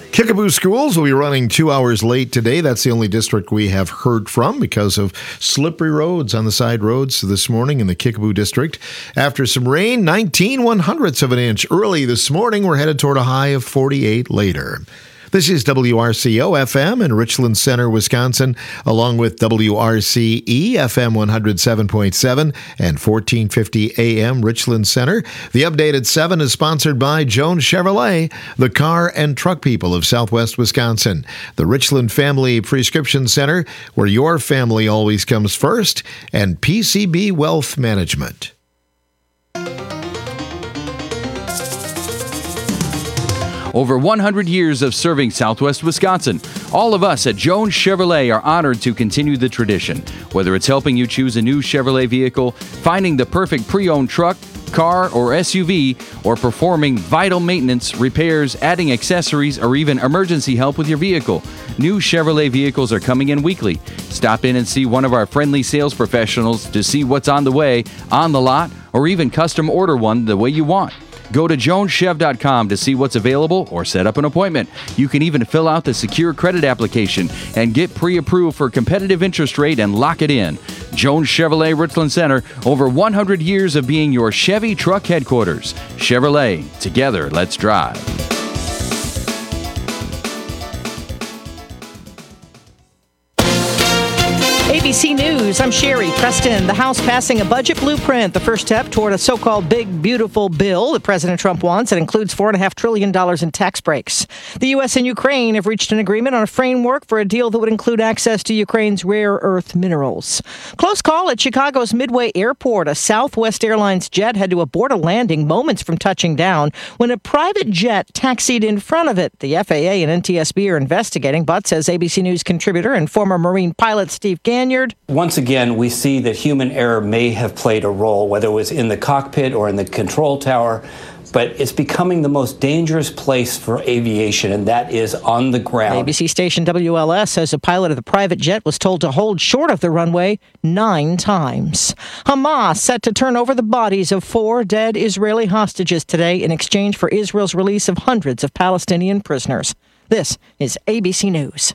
Kickapoo schools will be running 2 hours late today. That's the only district we have heard from because of slippery roads on the side roads this morning in the Kickapoo district. After some rain, 19/100ths of an inch early this morning. We're headed toward a high of 48 later. This is WRCO FM in Richland Center, Wisconsin, along with WRCE FM 107.7 and 1450 AM Richland Center. The update at 7 is sponsored by Jones Chevrolet, the car and truck people of Southwest Wisconsin. The Richland Family Prescription Center, where your family always comes first, and PCB Wealth Management. Over 100 years of serving Southwest Wisconsin. All of us at Jones Chevrolet are honored to continue the tradition. Whether it's helping you choose a new Chevrolet vehicle, finding the perfect pre-owned truck, car, or SUV, or performing vital maintenance, repairs, adding accessories, or even emergency help with your vehicle, new Chevrolet vehicles are coming in weekly. Stop in and see one of our friendly sales professionals to see what's on the way, on the lot, or even custom order one the way you want. Go to joneschev.com to see what's available or set up an appointment. You can even fill out the secure credit application and get pre-approved for competitive interest rate and lock it in. Jones Chevrolet Richland Center, over 100 years of being your Chevy truck headquarters. Chevrolet, together, let's drive. ABC News, I'm Sherry Preston. The House passing a budget blueprint, the first step toward a so-called big, beautiful bill that President Trump wants. It includes $4.5 trillion in tax breaks. The U.S. and Ukraine have reached an agreement on a framework for a deal that would include access to Ukraine's rare earth minerals. Close call at Chicago's Midway Airport. A Southwest Airlines jet had to abort a landing moments from touching down when a private jet taxied in front of it. The FAA and NTSB are investigating, but, says ABC News contributor and former Marine pilot Steve Ganyard, once again, we see that human error may have played a role, whether it was in the cockpit or in the control tower, but it's becoming the most dangerous place for aviation, and that is on the ground. ABC station WLS says a pilot of the private jet was told to hold short of the runway 9 times. Hamas set to turn over the bodies of 4 dead Israeli hostages today in exchange for Israel's release of hundreds of Palestinian prisoners. This is ABC News.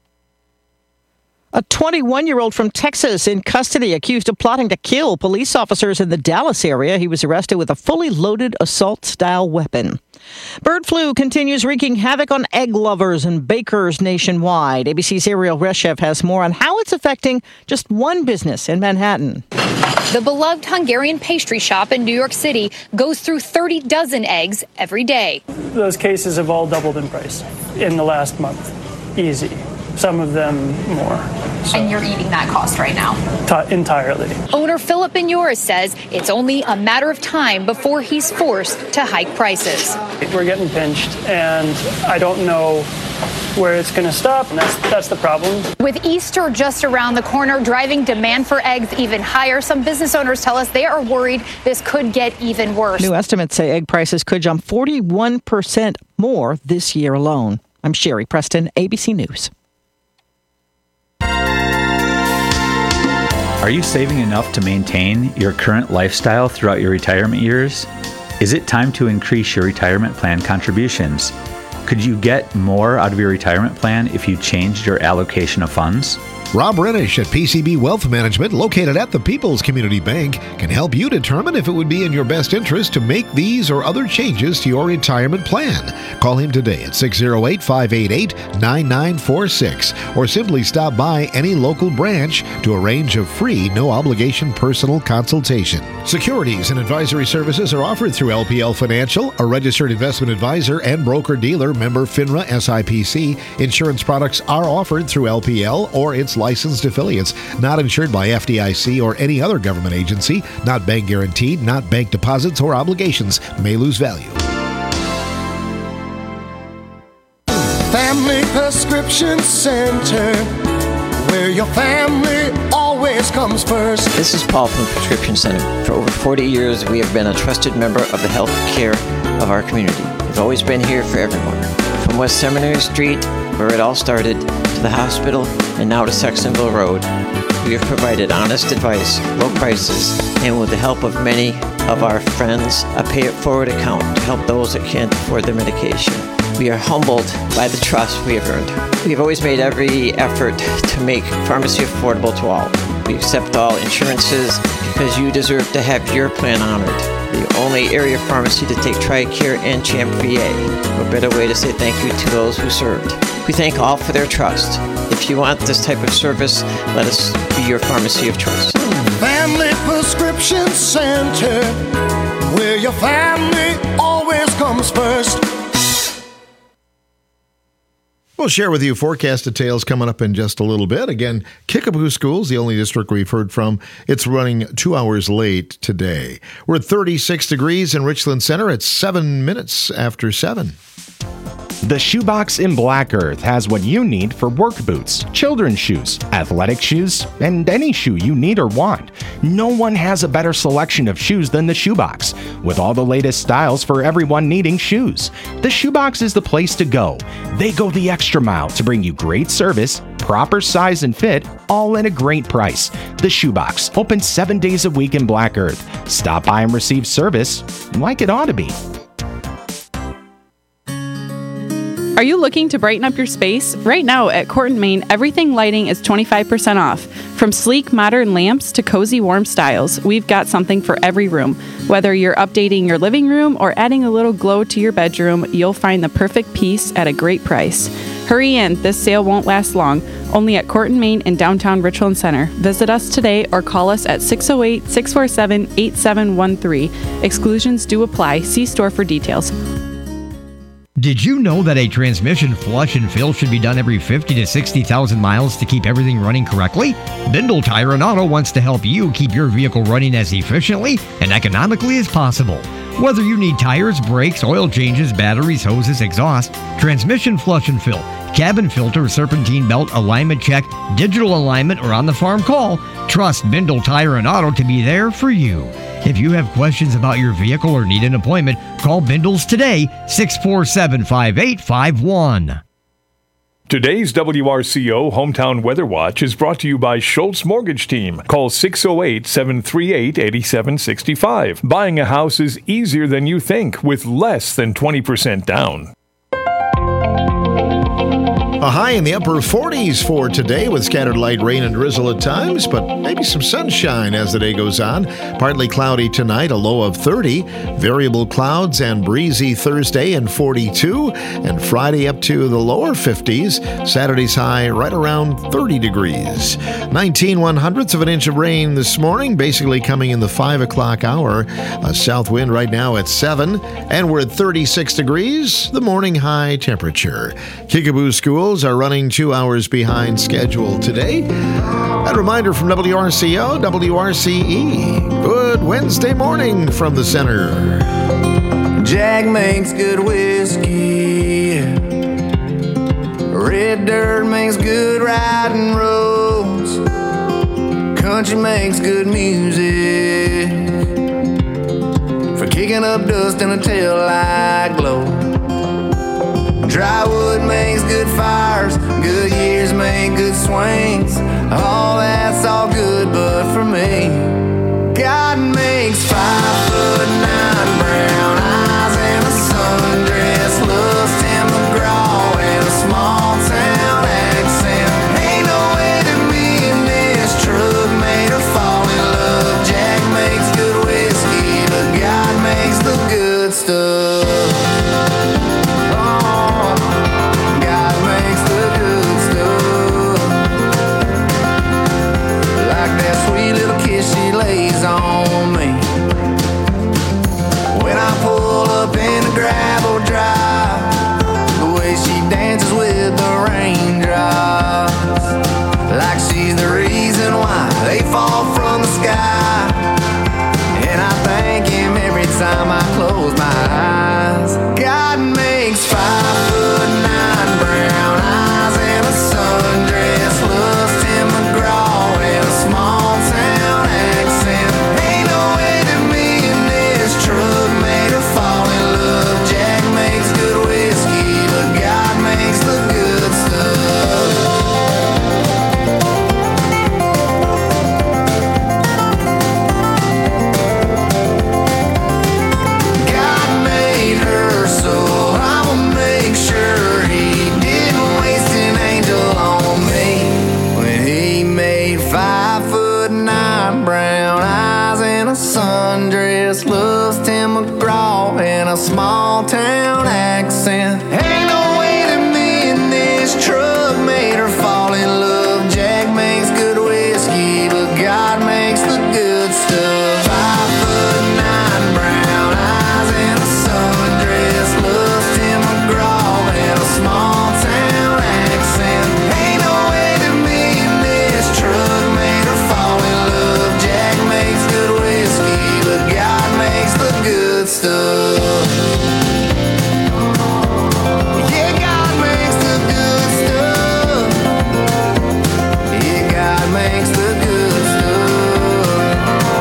A 21-year-old from Texas in custody accused of plotting to kill police officers in the Dallas area. He was arrested with a fully loaded assault-style weapon. Bird flu continues wreaking havoc on egg lovers and bakers nationwide. ABC's Ariel Reshev has more on how it's affecting just one business in Manhattan. The beloved Hungarian pastry shop in New York City goes through 30 dozen eggs every day. Those cases have all doubled in price in the last month. Easy. Some of them more. So. And you're eating that cost right now? Entirely. Owner Philip Benyoris says it's only a matter of time before he's forced to hike prices. We're getting pinched, and I don't know where it's going to stop, and that's the problem. With Easter just around the corner, driving demand for eggs even higher, some business owners tell us they are worried this could get even worse. New estimates say egg prices could jump 41% more this year alone. I'm Sherry Preston, ABC News. Are you saving enough to maintain your current lifestyle throughout your retirement years? Is it time to increase your retirement plan contributions? Could you get more out of your retirement plan if you changed your allocation of funds? Rob Renish at PCB Wealth Management, located at the People's Community Bank, can help you determine if it would be in your best interest to make these or other changes to your retirement plan. Call him today at 608-588-9946 or simply stop by any local branch to arrange a free, no-obligation personal consultation. Securities and advisory services are offered through LPL Financial, a registered investment advisor and broker-dealer, member FINRA SIPC. Insurance products are offered through LPL or its licensed affiliates, not insured by FDIC or any other government agency, not bank guaranteed, not bank deposits or obligations, may lose value. Family Prescription Center, where your family always comes first. This is Paul from the Prescription Center. For over 40 years, we have been a trusted member of the health care of our community. We've always been here for everyone. From West Seminary Street, where it all started, to the hospital, and now to Saxonville Road, we have provided honest advice, low prices, and with the help of many of our friends, a pay-it-forward account to help those that can't afford their medication. We are humbled by the trust we have earned. We have always made every effort to make pharmacy affordable to all. We accept all insurances because you deserve to have your plan honored. The only area pharmacy to take TRICARE and CHAMP VA. What better way to say thank you to those who served? We thank all for their trust. If you want this type of service, let us be your pharmacy of choice. Family Prescription Center, where your family always comes first. We'll share with you forecast details coming up in just a little bit. Again, Kickapoo Schools, the only district we've heard from, it's running 2 hours late today. We're at 36 degrees in Richland Center at 7 minutes after 7. The Shoebox in Black Earth has what you need for work boots, children's shoes, athletic shoes, and any shoe you need or want. No one has a better selection of shoes than the Shoebox, with all the latest styles for everyone needing shoes. The Shoebox is the place to go. They go the extra mile to bring you great service, proper size and fit, all at a great price. The Shoebox, open 7 days a week in Black Earth. Stop by and receive service like it ought to be. Are you looking to brighten up your space? Right now at Court & Main, everything lighting is 25% off. From sleek, modern lamps to cozy, warm styles, we've got something for every room. Whether you're updating your living room or adding a little glow to your bedroom, you'll find the perfect piece at a great price. Hurry in, this sale won't last long. Only at Court & Main in downtown Richland Center. Visit us today or call us at 608-647-8713. Exclusions do apply. See store for details. Did you know that a transmission flush and fill should be done every 50 to 60,000 miles to keep everything running correctly? Bindle Tire and Auto wants to help you keep your vehicle running as efficiently and economically as possible. Whether you need tires, brakes, oil changes, batteries, hoses, exhaust, transmission flush and fill, cabin filter, serpentine belt, alignment check, digital alignment, or on-the-farm call, trust Bindle Tire and Auto to be there for you. If you have questions about your vehicle or need an appointment, call Bindles today, 647-5851. Today's WRCO Hometown Weather Watch is brought to you by Schultz Mortgage Team. Call 608-738-8765. Buying a house is easier than you think with less than 20% down. A high in the upper 40s for today with scattered light rain and drizzle at times, but maybe some sunshine as the day goes on. Partly cloudy tonight, a low of 30. Variable clouds and breezy Thursday and 42. And Friday up to the lower 50s. Saturday's high right around 30 degrees. 19/100ths of an inch of rain this morning, basically coming in the 5 o'clock hour. A south wind right now at 7. And we're at 36 degrees, the morning high temperature. Kickapoo Schools are running 2 hours behind schedule today. A reminder from WRCO, WRCE. Good Wednesday morning from the center. Jack makes good whiskey. Red dirt makes good riding roads. Country makes good music for kicking up dust in a taillight glow. Dry wood makes good fires, good years make good swings. All that's all good, but for me, God makes 5'9" brown eyes and a sundress, looks Tim McGraw and a small town accent. Ain't no way that me and this truck made her fall in love. Jack makes good whiskey, but God makes the good stuff. accent. Ain't no way that me and this truck made her fall in love. Jack makes good whiskey, but God makes the good stuff. 5'9", brown eyes and a sundress, loves Tim McGraw and a small town accent. Ain't no way that me and this truck made her fall in love. Jack makes good whiskey, but God makes the good stuff. Yeah, God makes the good stuff. Yeah, God makes the good stuff.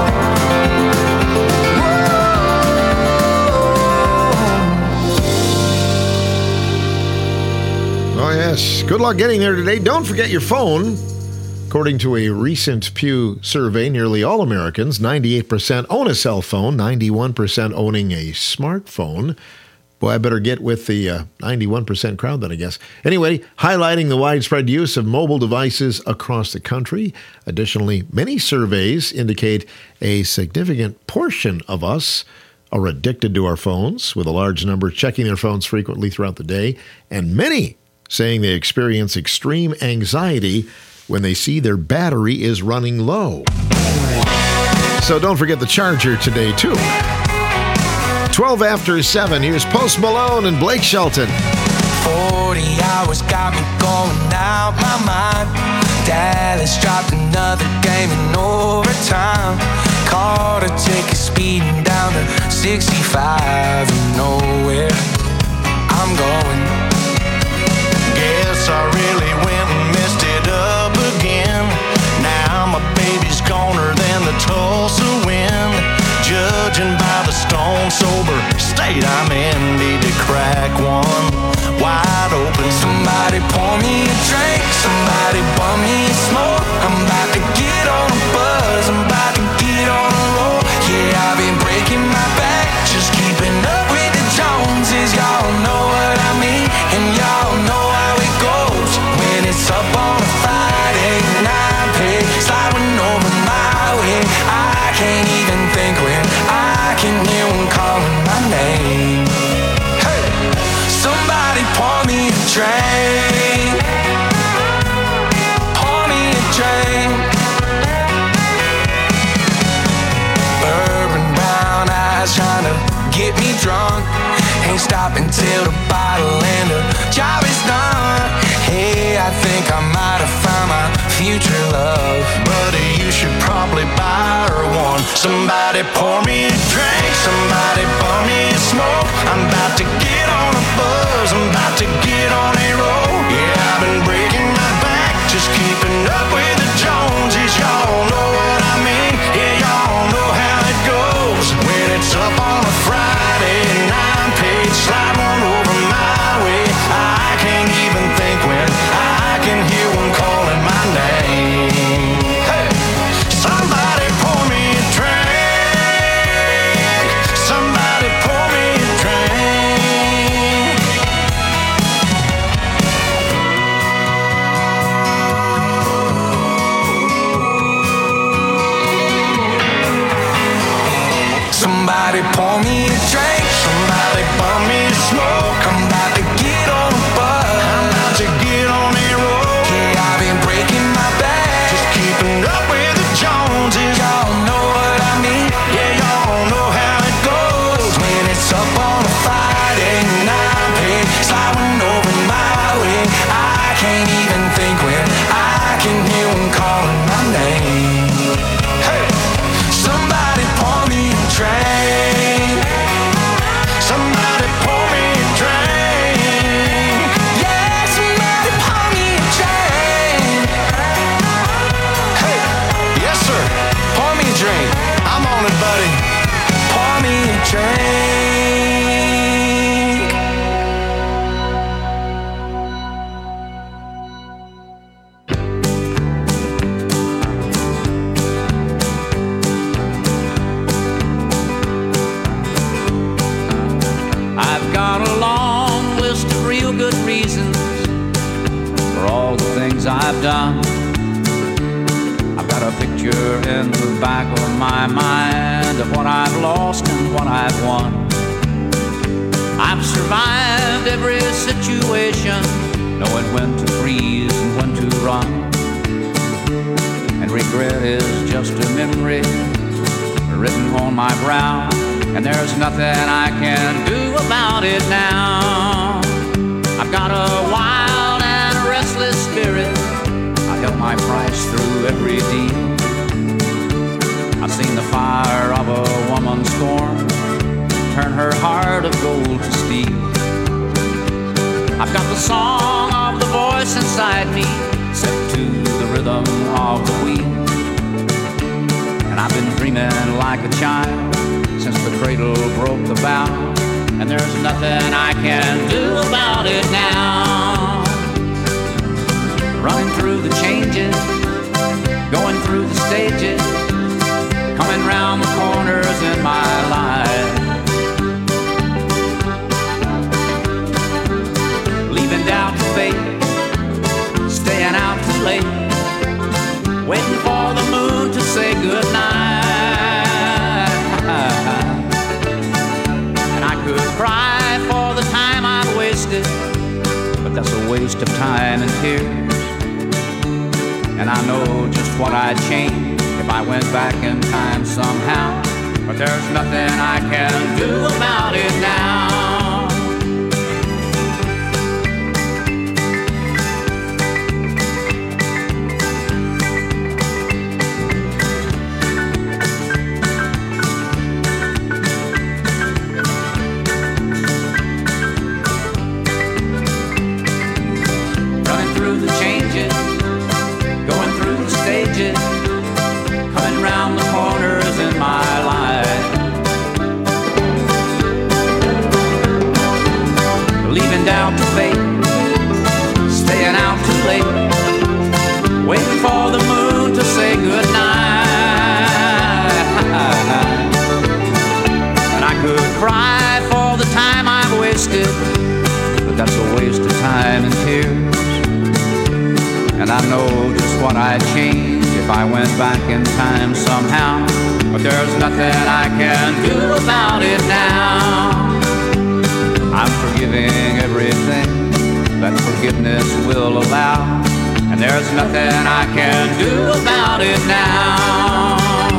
Oh, yes. Good luck getting there today. Don't forget your phone. According to a recent Pew survey, nearly all Americans, 98% own a cell phone, 91% owning a smartphone. Boy, I better get with the 91% crowd then, I guess. Anyway, highlighting the widespread use of mobile devices across the country. Additionally, many surveys indicate a significant portion of us are addicted to our phones, with a large number checking their phones frequently throughout the day, and many saying they experience extreme anxiety when they see their battery is running low. So don't forget the charger today, too. 12 after 7, here's Post Malone and Blake Shelton. 40 hours got me going out my mind. Dallas dropped another game in overtime. Carter take a speeding down to 65 and nowhere I'm going. Guess I really went and messed it up again. Now my baby's goner than the Tulsa wind. Judging by the stone sober state I'm in, need to crack one wide open. Somebody pour me a drink, somebody bum me a smoke. I'm about to get on a buzz, I'm about to get on a roll. Yeah, I've been breaking my back, just keeping up with the Joneses. Y'all know what I mean, and y'all know how it goes. When it's up on a Friday night, pay sliding over my way. I can't even think when I can hear one calling my name. Hey, somebody pour me a drink. Pour me a drink. Bourbon brown eyes trying to get me drunk. Ain't stopping till the bottle and the job is done. Hey, I think I might have found my future love. Buddy, you should probably buy her one. Somebody pour me a drink, somebody pour me a smoke. I'm about to get on a buzz, I'm about to get on a roll. Yeah, I've been breaking my back, just keeping up with the Joneses. Y'all know what I mean, yeah, y'all know how it goes. When it's up on a Friday night, page slide one over my way. I can't even think when I can hear one calling my name. Hey, somebody pour me a drink. Somebody pour me a drink. Somebody pour me a drink. Somebody pour me a smoke. I'm about to get on a buzz, I'm about to get on a roll. Yeah, I've been breaking my back, Just keeping up with the Joneses. y'all know what I mean. Yeah, y'all know how it goes. When it's up on a Friday night, hey, sliding over my way. I can't even think when I can hear one calling my name. Hey, somebody pour me a drink. Somebody pour me a drink. Yeah, somebody pour me a drink. Hey, yes sir, pour me a drink. I'm on it, buddy. Pour me a drink. I've got a long list of real good reasons for all the things I've done. I've got a picture in the back of my mind of what I've lost and what I've won. I've survived situation, knowing when to freeze and when to run. And regret is just a memory written on my brow, and there's nothing I can do about it now. I've got a wild and restless spirit. I held my price through every deal. I've seen the fire of a woman's scorn turn her heart of gold to steel. I've got the song of the voice inside me set to the rhythm of the wheel. And I've been dreaming like a child since the cradle broke the bow, and there's nothing I can do about it now. Running through the changes, going through the stages, coming round the corners in my life. Leaving doubt to fate, staying out too late, waiting for the moon to say goodnight. And I could cry for the time I've wasted, but that's a waste of time and tears. And I know just what I'd change if I went back in time somehow, but there's nothing I can do about it now. Coming round the corners in my life. Leaving doubt to fate, staying out too late, waiting for the moon to say goodnight. And I could cry for the time I've wasted, but that's a waste of time and tears. And I know just what I'd change if I went back in time somehow, but there's nothing I can do about it now. I'm forgiving everything that forgiveness will allow, and there's nothing I can do about it now.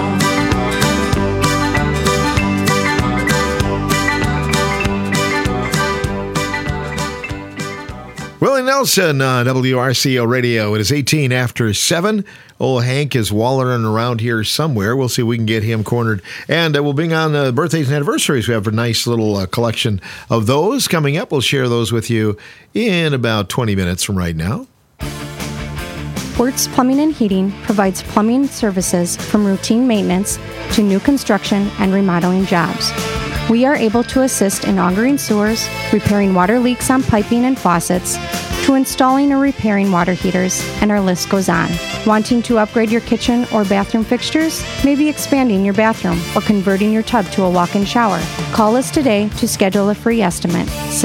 Willie Nelson, WRCO Radio. It is 18 after 7. Old Hank is wallering around here somewhere. We'll see if we can get him cornered. And we'll bring on birthdays and anniversaries. We have a nice little collection of those coming up. We'll share those with you in about 20 minutes from right now. Wertz Plumbing and Heating provides plumbing services from routine maintenance to new construction and remodeling jobs. We are able to assist in augering sewers, repairing water leaks on piping and faucets, to installing or repairing water heaters, and our list goes on. Wanting to upgrade your kitchen or bathroom fixtures? Maybe expanding your bathroom or converting your tub to a walk-in shower? Call us today to schedule a free estimate.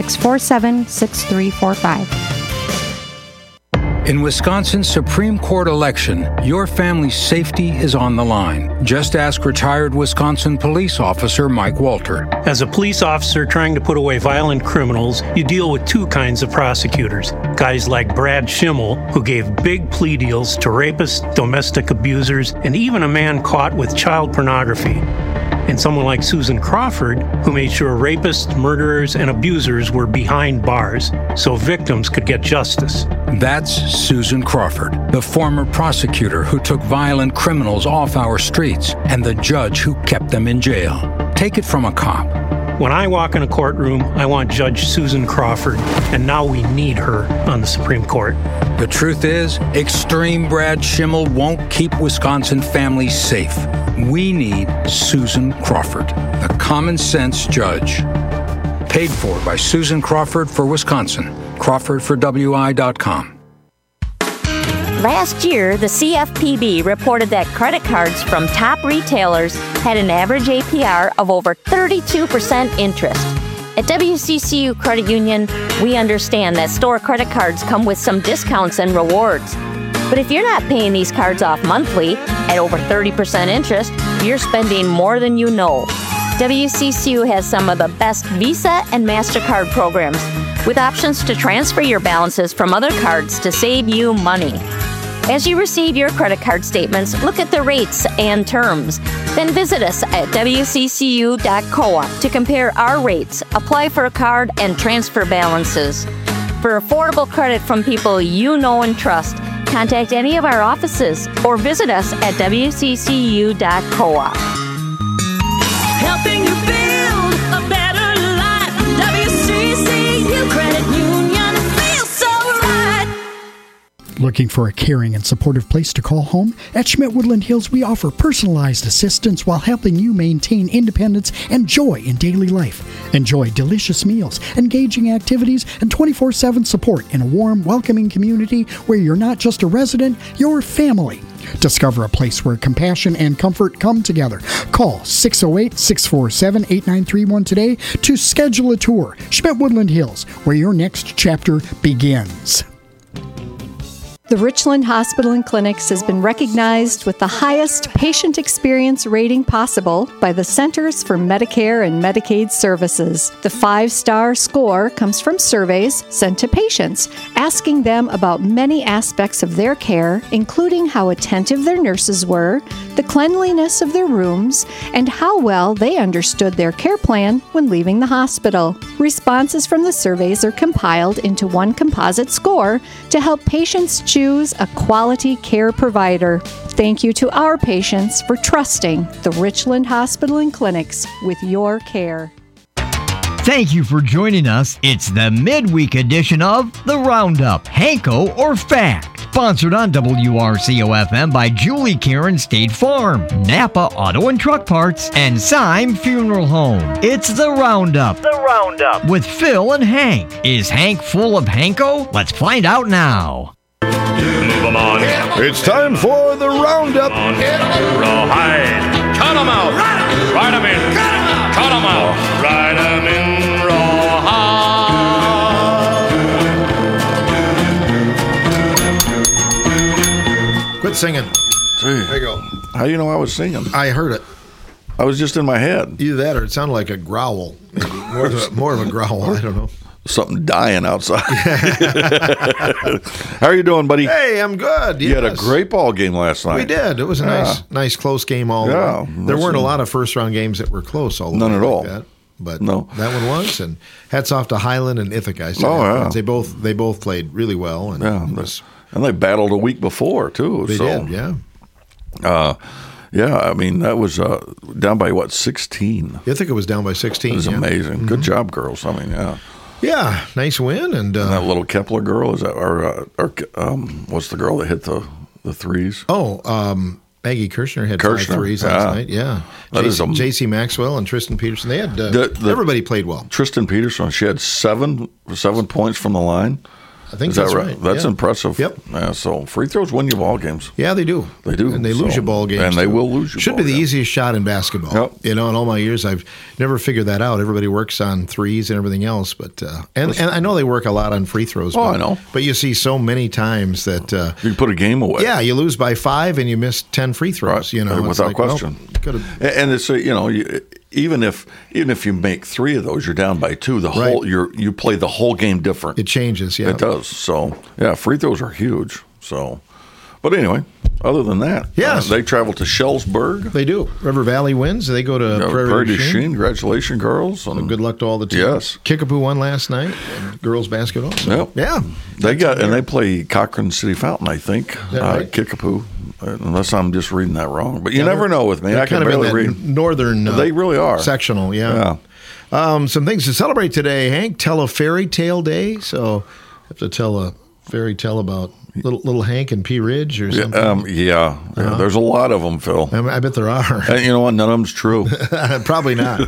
647-6345. In Wisconsin's Supreme Court election, your family's safety is on the line. Just ask retired Wisconsin police officer Mike Walter. As a police officer trying to put away violent criminals, you deal with two kinds of prosecutors. Guys like Brad Schimmel, who gave big plea deals to rapists, domestic abusers, and even a man caught with child pornography. And someone like Susan Crawford, who made sure rapists, murderers, and abusers were behind bars so victims could get justice. That's Susan Crawford, the former prosecutor who took violent criminals off our streets and the judge who kept them in jail. Take it from a cop. When I walk in a courtroom, I want Judge Susan Crawford, and now we need her on the Supreme Court. The truth is, extreme Brad Schimmel won't keep Wisconsin families safe. We need Susan Crawford, the common sense judge. Paid for by Susan Crawford for Wisconsin. CrawfordForWI.com. Last year, the CFPB reported that credit cards from top retailers had an average APR of over 32% interest. At WCCU Credit Union, we understand that store credit cards come with some discounts and rewards. But if you're not paying these cards off monthly at over 30% interest, you're spending more than you know. WCCU has some of the best Visa and MasterCard programs, with options to transfer your balances from other cards to save you money. As you receive your credit card statements, look at the rates and terms. Then visit us at wccu.coop to compare our rates, apply for a card, and transfer balances. For affordable credit from people you know and trust, contact any of our offices or visit us at wccu.coop. Helping you build a better life. WCCU Credit Union feels so right. Looking for a caring and supportive place to call home? At Schmidt Woodland Hills, we offer personalized assistance while helping you maintain independence and joy in daily life. Enjoy delicious meals, engaging activities, and 24/7 support in a warm, welcoming community where you're not just a resident, you're family. Discover a place where compassion and comfort come together. Call 608-647-8931 today to schedule a tour. Schmidt Woodland Hills, where your next chapter begins. The Richland Hospital and Clinics has been recognized with the highest patient experience rating possible by the Centers for Medicare and Medicaid Services. The 5-star score comes from surveys sent to patients, asking them about many aspects of their care, including how attentive their nurses were, the cleanliness of their rooms, and how well they understood their care plan when leaving the hospital. Responses from the surveys are compiled into one composite score to help patients choose a quality care provider. Thank you to our patients for trusting the Richland Hospital and Clinics with your care. Thank you for joining us. It's the midweek edition of The Roundup, Hanko or Fact. Sponsored on WRCO-FM by Julie Karen State Farm, Napa Auto and Truck Parts, and Syme Funeral Home. It's The Roundup. The Roundup. With Phil and Hank. Is Hank full of Hanko? Let's find out now. Move 'em on. It's time for The Roundup. Rawhide. Cut 'em out. Ride 'em in. Cut 'em out. Ride 'em in. Quit singing. There you go. How do you know I was singing? I heard it. I was just in my head. Either that or it sounded like a growl. Maybe. More of a growl. I don't know. Something dying outside. How are you doing, buddy? Hey, I'm good. You had a great ball game last night. We did. It was a nice close game all the way. There weren't a lot of first-round games that were close all the way. None at all. Like that. But that one was, and hats off to Highland and Ithaca. They both played really well. And and they battled a week before too. They did, yeah. I mean that was down by 16. Ithaca was down by 16. It was amazing. Mm-hmm. Good job, girls. I mean, yeah, nice win. And that little Kepler girl is that, or what's the girl that hit the threes? Maggie Kirshner had 5 threes last night. Yeah, J.C. Maxwell and Tristan Peterson. They had everybody played well. Tristan Peterson, she had 7 points from the line. I think that's right. That's impressive. Yep. Yeah, so free throws win you ball games. Yeah, they do. They do. And they lose you ball games. And they will lose you. Should be the easiest shot in basketball. Yep. In all my years, I've never figured that out. Everybody works on threes and everything else, but and I know they work a lot on free throws. I know. But you see so many times that you can put a game away. Yeah, you lose by 5 and you miss 10 free throws. Right. Without question. Well, and it's even if you make 3 of those, you're down by 2. The whole you play the whole game different. It changes. Yeah, it does. So free throws are huge. So, but anyway, other than that, they travel to Shellsburg. They do. River Valley wins. They go to Prairie du Chien. Congratulations, girls. And good luck to all the teams. Yes. Kickapoo won last night. Girls basketball. So, yeah. They play Cochrane City Fountain, I think. Right? Kickapoo. Unless I'm just reading that wrong. But you never know with me. I can barely read. Northern they really are. Sectional, yeah. Some things to celebrate today, Hank. Tell a fairy tale day. So I have to tell a fairy tale about little Hank and Pea Ridge or something. There's a lot of them, Phil. I bet there are. And you know what? None of them's true. Probably not.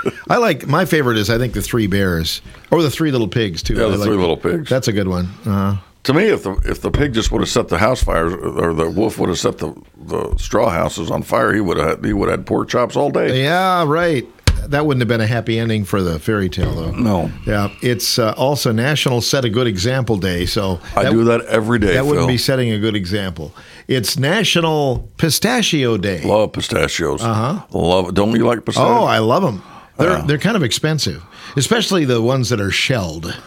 My favorite is, I think, the 3 bears. Or the 3 little pigs, too. Yeah, the 3 little pigs. That's a good one. To me, if the pig just would have set the house fires, or the wolf would have set the straw houses on fire, he would have had pork chops all day. Yeah, right. That wouldn't have been a happy ending for the fairy tale, though. No. Yeah, it's also National Set a Good Example Day. So I do that every day. That wouldn't be setting a good example. It's National Pistachio Day. Love pistachios. Love it. Don't you like pistachios? Oh, I love them. They're kind of expensive, especially the ones that are shelled.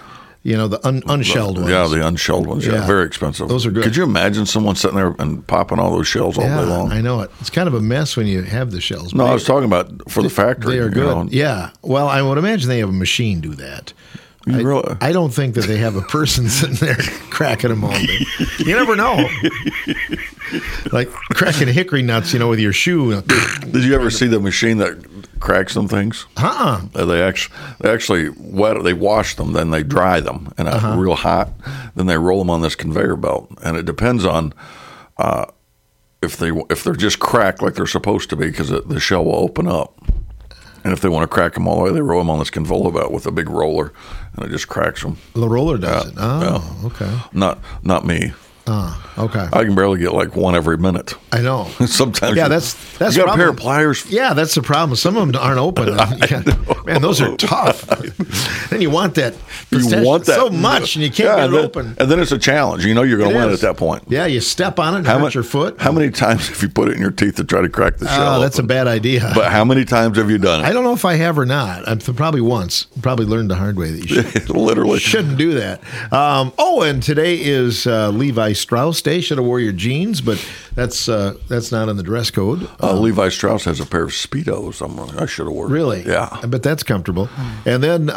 the unshelled ones. Yeah, the unshelled ones. Yeah, very expensive. Those are good. Could you imagine someone sitting there and popping all those shells all day long? I know it. It's kind of a mess when you have the shells. No, I was talking about for the factory. They are good. Yeah. Well, I would imagine they have a machine do that. I don't think that they have a person sitting there cracking them all day. You never know. Like cracking hickory nuts, with your shoe. Did you ever see the machine that cracks some things? They actually wet. They wash them, then they dry them, and real hot. Then they roll them on this conveyor belt, and it depends on if they're just cracked like they're supposed to be, because the shell will open up. And if they want to crack them all the way, they roll them on this conveyor belt with a big roller, and it just cracks them. The roller does it. Oh, okay. Not me. Okay. I can barely get like one every minute. I know. Sometimes. Yeah, that's you got a pair of pliers. Yeah, that's the problem. Some of them aren't open. Man, those are tough. Then you want that. You want that so much, and you can't get it open. And then it's a challenge. You're going to win at that point. Yeah, you step on it and hurt your foot. How many times have you put it in your teeth to try to crack the shell? Oh, that's a bad idea. But how many times have you done it? I don't know if I have or not. Probably once. Probably learned the hard way that you literally shouldn't do that. And today is Levi Strauss Day. Should have wore your jeans, but that's not in the dress code. Levi Strauss has a pair of Speedos. I should have worn. Really? Yeah. I bet that's comfortable. And then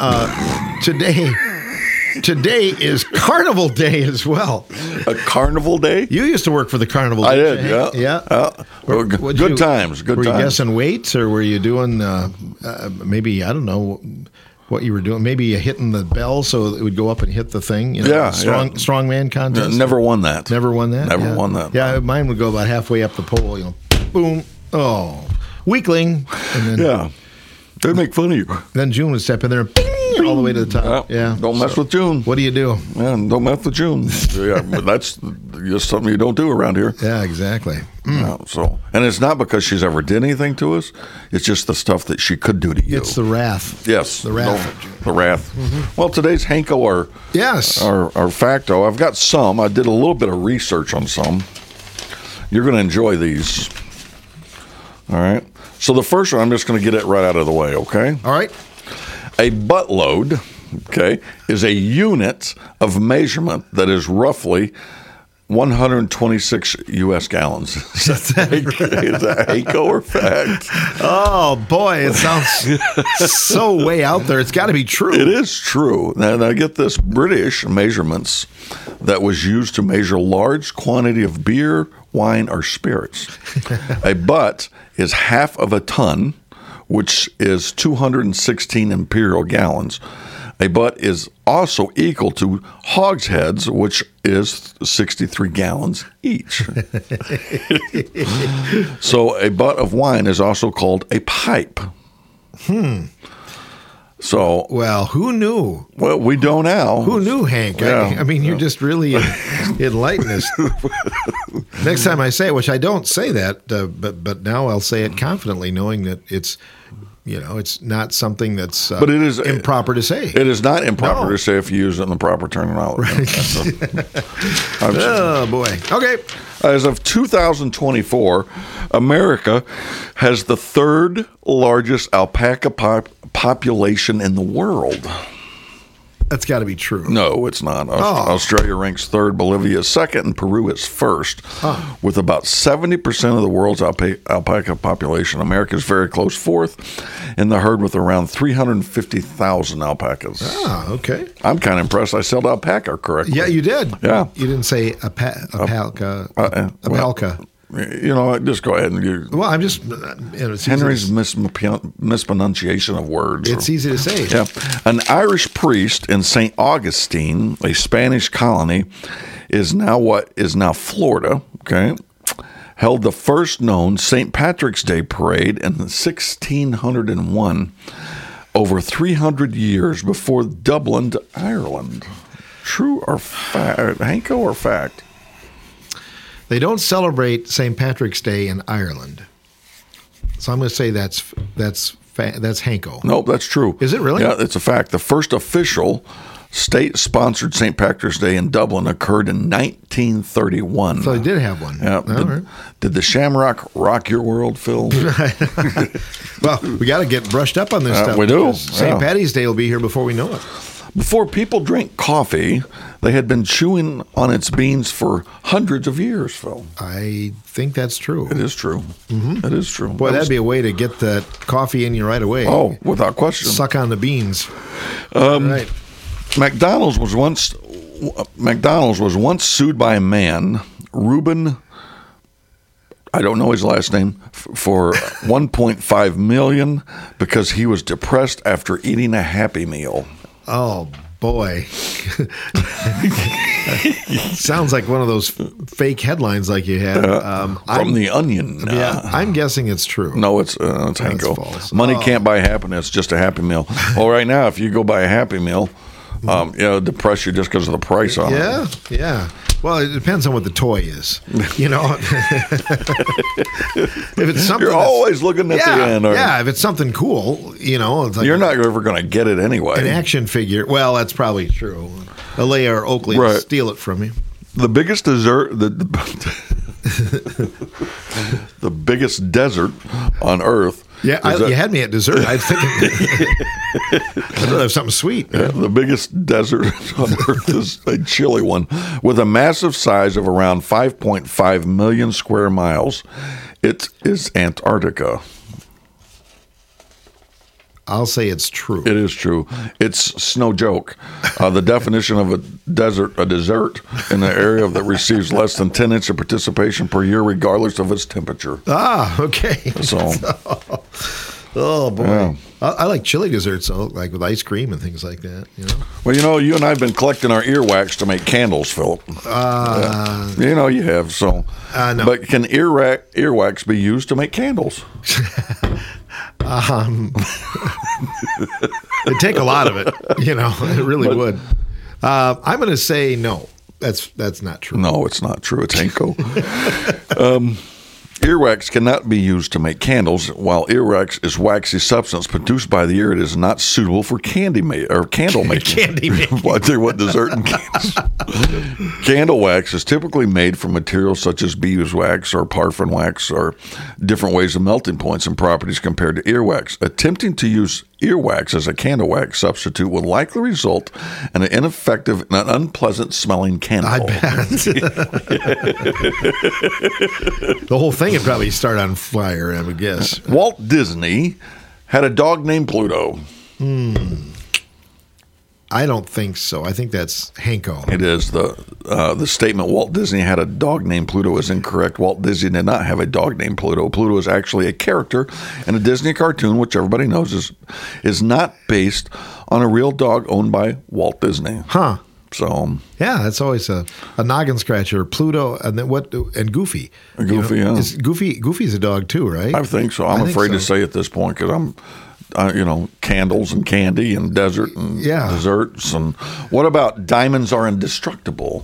today is Carnival Day as well. A Carnival Day? You used to work for the Carnival Day. I did. Yeah. Well, good times. Were you guessing weights, or were you doing maybe, I don't know what you were doing? Maybe you hitting the bell so it would go up and hit the thing. Strongman contest. Never won that. Never won that. Never won that. Yeah, mine would go about halfway up the pole. Boom. Oh, weakling. And then they'd make fun of you. Then June would step in there and bing, all the way to the top. Yeah. Don't mess with June. What do you do? Yeah, don't mess with June. But that's just something you don't do around here. Yeah, exactly. And it's not because she's ever did anything to us. It's just the stuff that she could do to you. It's the wrath. Yes. The wrath. The wrath. Mm-hmm. Well, today's Hanko or Facto. I've got some. I did a little bit of research on some. You're going to enjoy these. All right. So the first one, I'm just going to get it right out of the way, okay? All right. A buttload, is a unit of measurement that is roughly 126 U.S. gallons. Is that Hanko or fact? Oh, boy, it sounds so way out there. It's got to be true. It is true. Now, get this. British measurements that was used to measure large quantity of beer, wine, or spirits. A butt is half of a ton, which is 216 imperial gallons. A butt is also equal to hogsheads, which is 63 gallons each. So a butt of wine is also called a pipe. So, well, who knew? Well, we don't now. Who knew, Hank? Yeah. I mean, you're just really enlightened us. Next time I say it, which I don't say that, but now I'll say it confidently, knowing that it's it's not something that's but it is improper to say. It is not improper to say if you use it in the proper terminology. Right. Oh, boy. Okay. As of 2024, America has the third largest alpaca population in the world. That's got to be true. No, it's not. Australia ranks third, Bolivia is second, and Peru is first. With about 70% of the world's alpaca population. America is very close fourth in the herd with around 350,000 alpacas. Okay. I'm kind of impressed I said alpaca correctly. Yeah, you did. Yeah. You didn't say alpaca. Alpaca. Just go ahead and use. Well, I'm just Henry's mispronunciation of words. It's easy to say. Yeah, an Irish priest in St. Augustine, a Spanish colony, is now Florida. Okay, held the first known St. Patrick's Day parade in 1601, over 300 years before Dublin, Ireland. True or fact, Hanko or fact? They don't celebrate St. Patrick's Day in Ireland, so I'm going to say that's Hanko. No, that's true. Is it really? Yeah, it's a fact. The first official state-sponsored St. Patrick's Day in Dublin occurred in 1931. So they did have one. Yeah. Did the Shamrock rock your world, Phil? Well, we got to get brushed up on this stuff. We do. St. Patty's Day will be here before we know it. Before people drank coffee, they had been chewing on its beans for hundreds of years, Phil. I think that's true. It is true. Mm-hmm. It is true. Boy, that'd be a way to get that coffee in you right away. Oh, without question. Suck on the beans. Right. McDonald's was once sued by a man, Reuben, I don't know his last name, for $1.5 million because he was depressed after eating a Happy Meal. Oh, boy. Sounds like one of those fake headlines like you had. From The Onion. Yeah, I'm guessing it's true. No, it's Hanko. False. Money can't buy happiness, just a Happy Meal. Well, right now, if you go buy a Happy Meal, it'll depress you just because of the price on it. Yeah. Well, it depends on what the toy is. If it's something you're always looking at the end. If it's something cool, it's like you're not ever going to get it anyway. An action figure. Well, that's probably true. Alea or Oakley will steal it from you. The biggest dessert, the biggest desert on Earth. Yeah, you had me at dessert. I was thinking I'd rather have something sweet. Yeah, the biggest desert on Earth is a chilly one with a massive size of around 5.5 million square miles. It is Antarctica. I'll say it's true. It is true. It's no joke. The definition of a dessert in an area that receives less than 10 inches of precipitation per year, regardless of its temperature. Ah, okay. So, oh boy, yeah. I like chili desserts, though, like with ice cream and things like that. Well, you and I have been collecting our earwax to make candles, Philip. You have. So, no. But can earwax be used to make candles? It'd take a lot of it, it really would. I'm going to say no. That's not true. No, it's not true. It's Hanko. Earwax cannot be used to make candles. While earwax is waxy substance produced by the ear, it is not suitable for candle making. Candy making. Well, I tell you what, dessert and candles. Candle wax is typically made from materials such as beeswax or paraffin wax, or different ways of melting points and properties compared to earwax. Attempting to use earwax as a candle wax substitute will likely result in an ineffective and unpleasant smelling candle. I bet. The whole thing would probably start on fire, I would guess. Walt Disney had a dog named Pluto. I don't think so. I think that's Hanko. It is. The statement Walt Disney had a dog named Pluto is incorrect. Walt Disney did not have a dog named Pluto. Pluto is actually a character in a Disney cartoon, which everybody knows is not based on a real dog owned by Walt Disney. Huh. So yeah, that's always a noggin scratcher. Pluto and then and Goofy. Goofy, yeah. Goofy's a dog too, right? I think so. I'm afraid to say at this point because I'm. Candles and candy and desert and desserts. And what about diamonds are indestructible?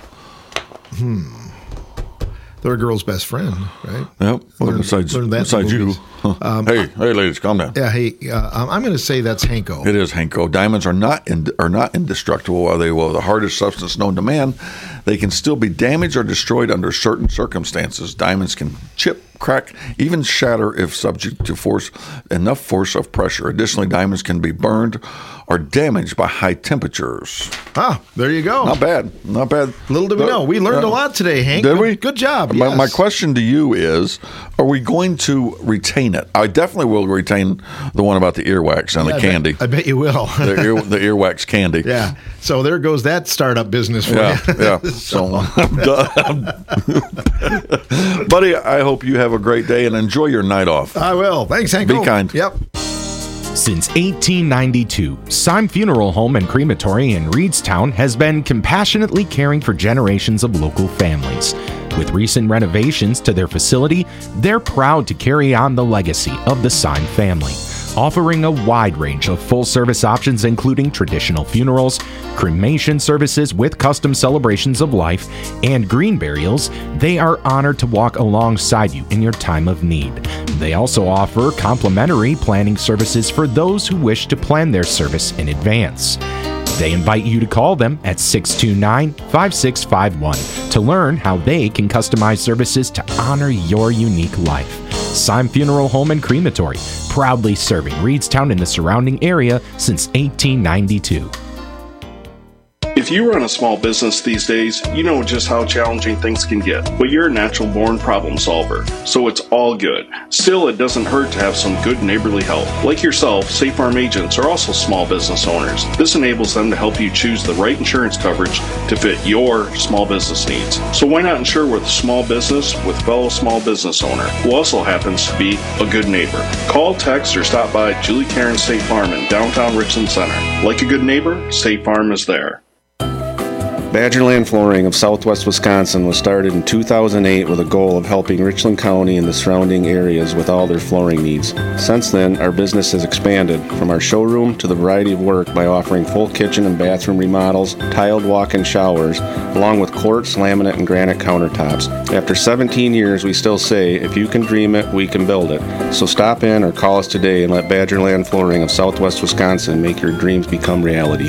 They're a girl's best friend, right? Yep. Besides you. Hey, ladies, calm down. Yeah. Hey, I'm going to say that's Hanko. It is Hanko. Diamonds are not indestructible. While they will the hardest substance known to man, they can still be damaged or destroyed under certain circumstances. Diamonds can chip, crack, even shatter if subject to enough force of pressure. Additionally, diamonds can be burned or damaged by high temperatures. Ah, there you go. Not bad. Little did we know. We learned a lot today, Hank. Did we? Good job. My question to you is, are we going to retain it? I definitely will retain the one about the earwax and the candy. I bet you will. the earwax candy. Yeah. So there goes that startup business for you. Yeah. So I'm done. Buddy, I hope you have a great day and enjoy your night off. I will. Thanks, Hank. Be kind. Yep. Since 1892, Syme Funeral Home and Crematory in Reedstown has been compassionately caring for generations of local families. With recent renovations to their facility, they're proud to carry on the legacy of the Syme family, offering a wide range of full-service options including traditional funerals, cremation services with custom celebrations of life, and green burials. They are honored to walk alongside you in your time of need. They also offer complimentary planning services for those who wish to plan their service in advance. They invite you to call them at 629-5651 to learn how they can customize services to honor your unique life. Syme Funeral Home and Crematory, proudly serving Reedstown and the surrounding area since 1892. If you run a small business these days, you know just how challenging things can get, but you're a natural-born problem solver, so it's all good. Still, it doesn't hurt to have some good neighborly help. Like yourself, State Farm agents are also small business owners. This enables them to help you choose the right insurance coverage to fit your small business needs. So why not insure with a small business with fellow small business owner who also happens to be a good neighbor? Call, text, or stop by Julie Karen State Farm in downtown Richland Center. Like a good neighbor, State Farm is there. Badgerland Flooring of Southwest Wisconsin was started in 2008 with a goal of helping Richland County and the surrounding areas with all their flooring needs. Since then, our business has expanded from our showroom to the variety of work by offering full kitchen and bathroom remodels, tiled walk-in showers, along with quartz, laminate, and granite countertops. After 17 years, we still say, if you can dream it, we can build it. So stop in or call us today and let Badgerland Flooring of Southwest Wisconsin make your dreams become reality.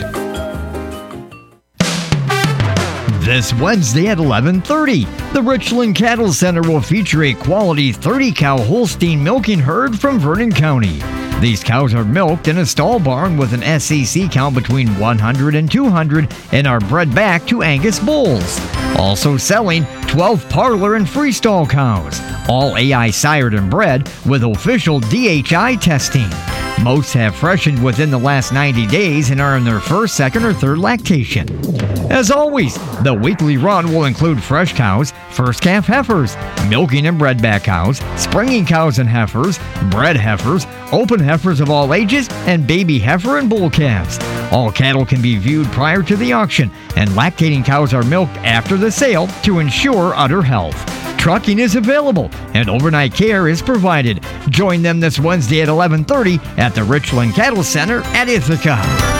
This Wednesday at 11:30, the Richland Cattle Center will feature a quality 30-cow Holstein milking herd from Vernon County. These cows are milked in a stall barn with an SCC count between 100 and 200 and are bred back to Angus bulls. Also selling 12 parlor and freestall cows, all AI sired and bred with official DHI testing. Most have freshened within the last 90 days and are in their first, second, or third lactation. As always, the weekly run will include fresh cows, first calf heifers, milking and bred-back cows, springing cows and heifers, bred heifers, open heifers of all ages, and baby heifer and bull calves. All cattle can be viewed prior to the auction, and lactating cows are milked after the sale to ensure udder health. Trucking is available, and overnight care is provided. Join them this Wednesday at 11:30 at the Richland Cattle Center at Ithaca.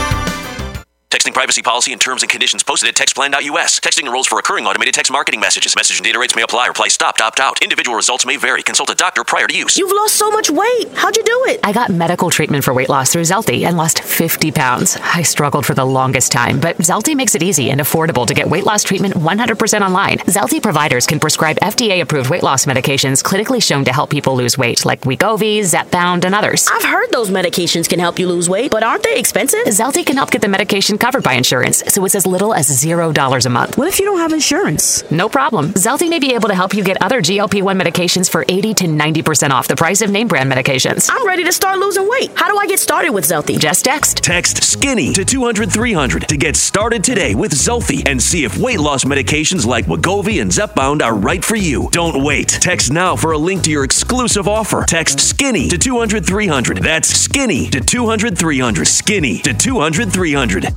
Texting privacy policy and terms and conditions posted at textplan.us. Texting enrolls for recurring automated text marketing messages. Message and data rates may apply. Reply stopped, opt out. Individual results may vary. Consult a doctor prior to use. You've lost so much weight. How'd you do it? I got medical treatment for weight loss through Zelty and lost 50 pounds. I struggled for the longest time, but Zelty makes it easy and affordable to get weight loss treatment 100% online. Zelty providers can prescribe FDA-approved weight loss medications clinically shown to help people lose weight, like Wegovy, Zepbound, and others. I've heard those medications can help you lose weight, but aren't they expensive? Zelty can help get the medication covered by insurance, so it's as little as $0 a month. What if you don't have insurance? No problem. Zelty may be able to help you get other GLP-1 medications for 80 to 90% off the price of name brand medications. I'm ready to start losing weight. How do I get started with Zelty? Just text. Text SKINNY to 200-300 to get started today with Zelty and see if weight loss medications like Wegovy and Zepbound are right for you. Don't wait. Text now for a link to your exclusive offer. Text SKINNY to 200-300. That's SKINNY to 200-300. SKINNY to 200-300.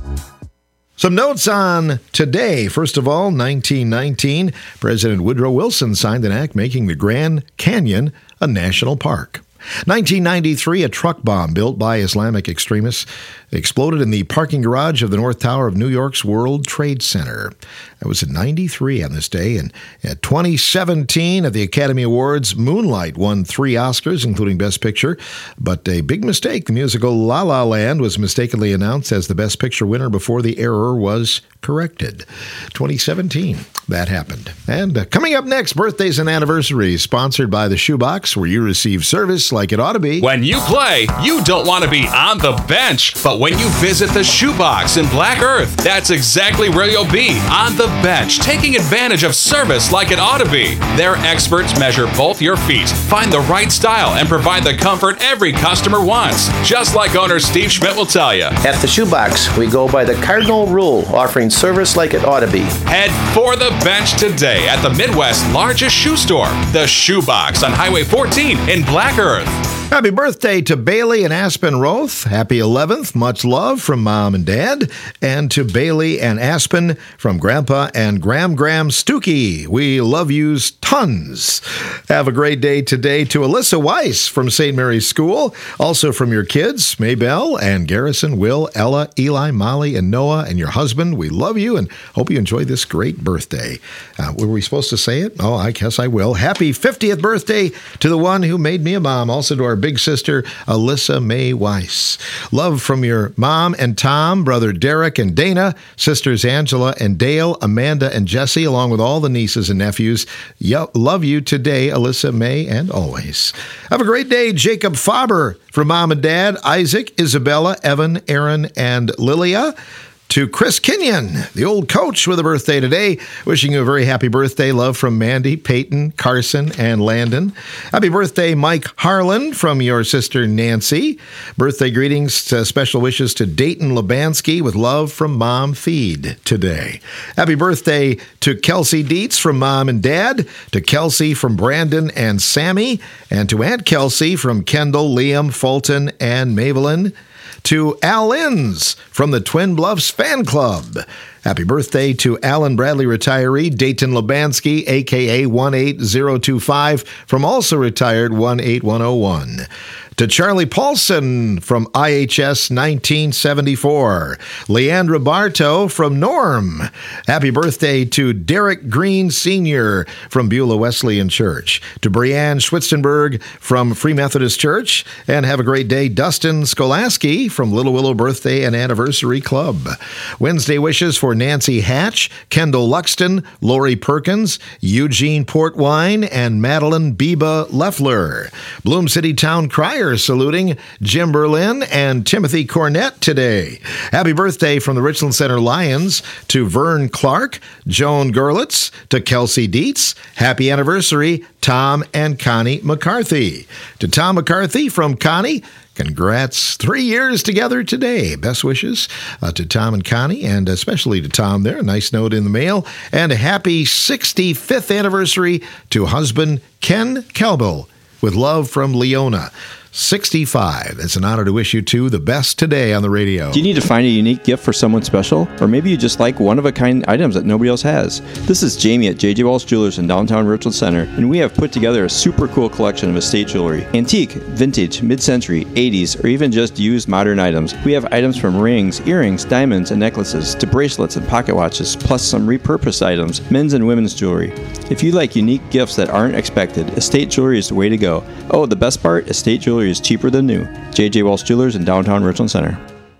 Some notes on today. First of all, 1919, President Woodrow Wilson signed an act making the Grand Canyon a national park. 1993, a truck bomb built by Islamic extremists exploded in the parking garage of the North Tower of New York's World Trade Center. That was in 93 on this day. And at 2017 at the Academy Awards, Moonlight won 3 Oscars, including Best Picture. But a big mistake. The musical La La Land was mistakenly announced as the Best Picture winner before the error was corrected. 2017, that happened. And coming up next, birthdays and anniversaries, sponsored by the Shoebox, where you receive service like it ought to be. When you play, you don't want to be on the bench. But when you visit the Shoebox in Black Earth, that's exactly where you'll be, on the bench, taking advantage of service like it ought to be. Their experts measure both your feet, find the right style, and provide the comfort every customer wants. Just like owner Steve Schmidt will tell you. At the Shoebox, we go by the cardinal rule, offering service like it ought to be. Head for the bench today at the Midwest's largest shoe store, the Shoebox on Highway 14 in Black Earth. Happy birthday to Bailey and Aspen Roth. Happy 11th. Much love from Mom and Dad. And to Bailey and Aspen from Grandpa and Graham Stuckey. We love yous tons. Have a great day today to Alyssa Weiss from St. Mary's School. Also from your kids, Maybelle and Garrison, Will, Ella, Eli, Molly, and Noah, and your husband. We love you and hope you enjoy this great birthday. Were we supposed to say it? Oh, I guess I will. Happy 50th birthday to the one who made me a mom. Also to our big sister, Alyssa May Weiss. Love from your mom and Tom, brother Derek and Dana, sisters Angela and Dale, Amanda and Jesse, along with all the nieces and nephews. Love you today, Alyssa May, and always. Have a great day, Jacob Faber from Mom and Dad, Isaac, Isabella, Evan, Aaron, and Lilia. to Chris Kenyon, the old coach with a birthday today. Wishing you a very happy birthday. Love from Mandy, Peyton, Carson, and Landon. Happy birthday, Mike Harlan, from your sister Nancy. Birthday greetings, special wishes to Dayton Labansky with love from Mom Feed today. Happy birthday to Kelsey Dietz from Mom and Dad, to Kelsey from Brandon and Sammy, and to Aunt Kelsey from Kendall, Liam, Fulton, and Mavelyn. To Al Inns from the Twin Bluffs Fan Club. Happy birthday to Alan Bradley retiree Dayton Labansky, a.k.a. 18025, from also retired 18101. To Charlie Paulson from IHS 1974. Leandra Bartow from Norm. Happy birthday to Derek Green Sr. from Beulah Wesleyan Church. To Brianne Schwitzenberg from Free Methodist Church. And have a great day, Dustin Skolaski from Little Willow Birthday and Anniversary Club. Wednesday wishes for Nancy Hatch, Kendall Luxton, Lori Perkins, Eugene Portwine, and Madeline Biba Leffler. Bloom City Town Crier saluting Jim Berlin and Timothy Cornett today. Happy birthday from the Richland Center Lions to Vern Clark, Joan Gerlitz, to Kelsey Dietz. Happy anniversary, Tom and Connie McCarthy. To Tom McCarthy from Connie, congrats, 3 years together today. Best wishes to Tom and Connie, and especially to Tom there. A nice note in the mail. And a happy 65th anniversary to husband Ken Kelbel, with love from Leona. 65. It's an honor to wish you two the best today on the radio. Do you need to find a unique gift for someone special? Or maybe you just like one-of-a-kind items that nobody else has? This is Jamie at J.J. Walsh Jewelers in downtown Richland Center, and we have put together a super cool collection of estate jewelry. Antique, vintage, mid-century, 80s, or even just used modern items. We have items from rings, earrings, diamonds, and necklaces, to bracelets and pocket watches, plus some repurposed items, men's and women's jewelry. If you like unique gifts that aren't expected, estate jewelry is the way to go. Oh, the best part? Estate jewelry is cheaper than new. J.J. Walsh Jewelers in downtown Richland Center.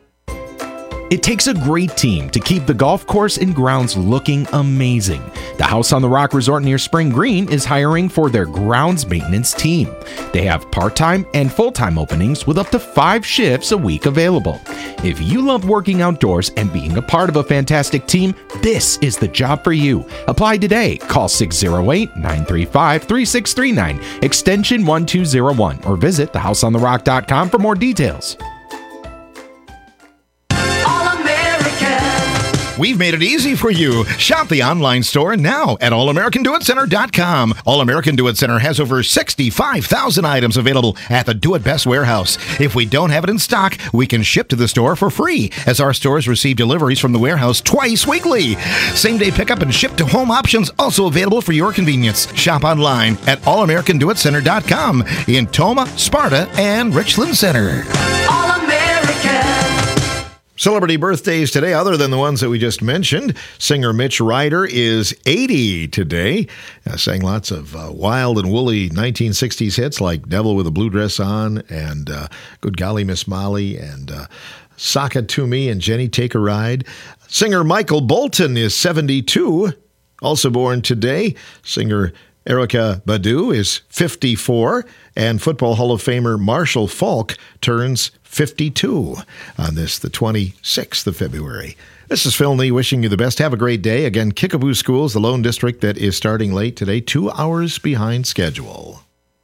It takes a great team to keep the golf course and grounds looking amazing. The House on the Rock Resort near Spring Green is hiring for their grounds maintenance team. They have part-time and full-time openings with up to 5 shifts a week available. If you love working outdoors and being a part of a fantastic team, this is the job for you. Apply today. Call 608-935-3639, extension 1201, or visit thehouseontherock.com for more details. We've made it easy for you. Shop the online store now at allamericandoitcenter.com. All American Do It Center has over 65,000 items available at the Do It Best warehouse. If we don't have it in stock, we can ship to the store for free, as our stores receive deliveries from the warehouse twice weekly. Same-day pickup and ship-to-home options also available for your convenience. Shop online at allamericandoitcenter.com in Toma, Sparta, and Richland Center. Celebrity birthdays today, other than the ones that we just mentioned. Singer Mitch Ryder is 80 today. Sang lots of wild and woolly 1960s hits like Devil with a Blue Dress On and Good Golly Miss Molly and Saka to Me and Jenny Take a Ride. Singer Michael Bolton is 72. Also born today, singer Erykah Badu is 54, and Football Hall of Famer Marshall Faulk turns 52 on this, the 26th of February. This is Phil Nee wishing you the best. Have a great day. Again, Kickapoo Schools, the lone district that is starting late today, 2 hours behind schedule.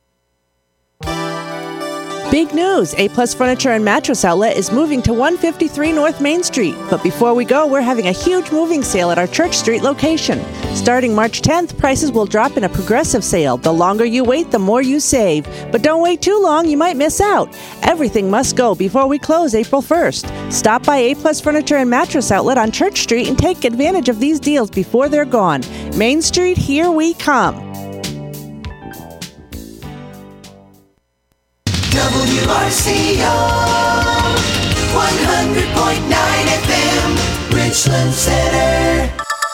Big news! A-Plus Furniture and Mattress Outlet is moving to 153 North Main Street. But before we go, we're having a huge moving sale at our Church Street location. Starting March 10th, prices will drop in a progressive sale. The longer you wait, the more you save. But don't wait too long, you might miss out. Everything must go before we close April 1st. Stop by A-Plus Furniture and Mattress Outlet on Church Street and take advantage of these deals before they're gone. Main Street, here we come. WRCO 100.9 FM, Richland Center.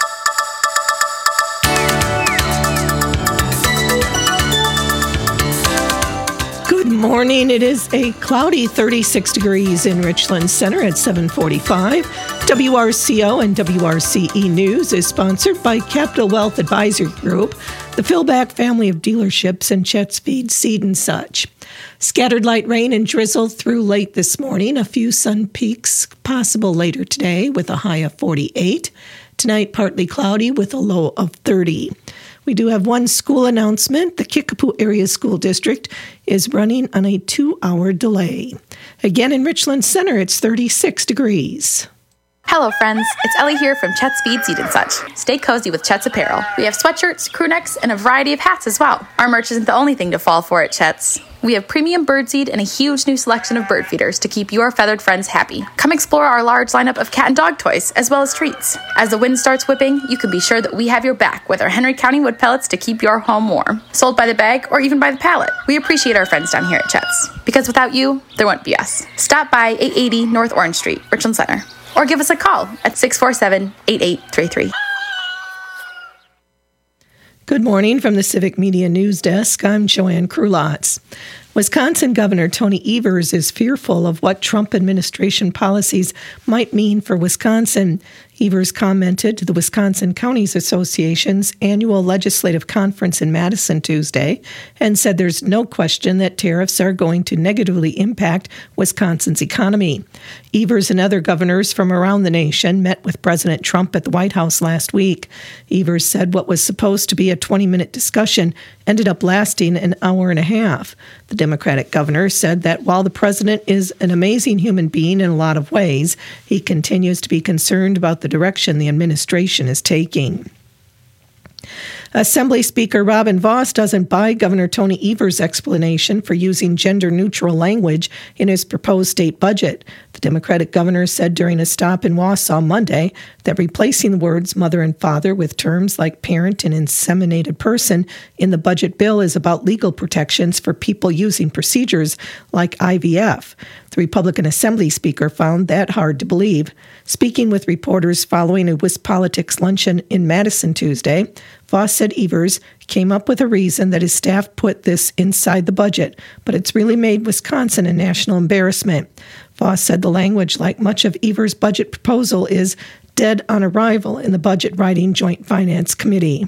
Good morning. It is a cloudy 36 degrees in Richland Center at 7:45. WRCO and WRCE News is sponsored by Capital Wealth Advisory Group, the Philback family of dealerships, and Chet's Feed Seed and such. Scattered light rain and drizzle through late this morning. A few sun peaks possible later today with a high of 48. Tonight, partly cloudy with a low of 30. We do have one school announcement. The Kickapoo Area School District is running on a 2-hour delay. Again, in Richland Center, it's 36 degrees. Hello, friends. It's Ellie here from Chet's Feed Seed and such. Stay cozy with Chet's Apparel. We have sweatshirts, crew necks, and a variety of hats as well. Our merch isn't the only thing to fall for at Chet's. We have premium birdseed and a huge new selection of bird feeders to keep your feathered friends happy. Come explore our large lineup of cat and dog toys, as well as treats. As the wind starts whipping, you can be sure that we have your back with our Henry County wood pellets to keep your home warm. Sold by the bag or even by the pallet. We appreciate our friends down here at Chet's, because without you, there wouldn't be us. Stop by 880 North Orange Street, Richland Center, or give us a call at 647-8833. Good morning from the Civic Media News Desk. I'm Joanne Krulotz. Wisconsin Governor Tony Evers is fearful of what Trump administration policies might mean for Wisconsin. Evers commented to the Wisconsin Counties Association's annual legislative conference in Madison Tuesday and said there's no question that tariffs are going to negatively impact Wisconsin's economy. Evers and other governors from around the nation met with President Trump at the White House last week. Evers said what was supposed to be a 20-minute discussion ended up lasting an hour and a half. The Democratic governor said that while the president is an amazing human being in a lot of ways, he continues to be concerned about the direction the administration is taking. Assembly Speaker Robin Vos doesn't buy Governor Tony Evers' explanation for using gender-neutral language in his proposed state budget. The Democratic governor said during a stop in Wausau Monday that replacing the words mother and father with terms like parent and inseminated person in the budget bill is about legal protections for people using procedures like IVF. The Republican Assembly Speaker found that hard to believe. Speaking with reporters following a WisPolitics luncheon in Madison Tuesday, Vos said Evers came up with a reason that his staff put this inside the budget, but it's really made Wisconsin a national embarrassment. Vos said the language, like much of Evers' budget proposal, is dead on arrival in the Budget Writing Joint Finance Committee.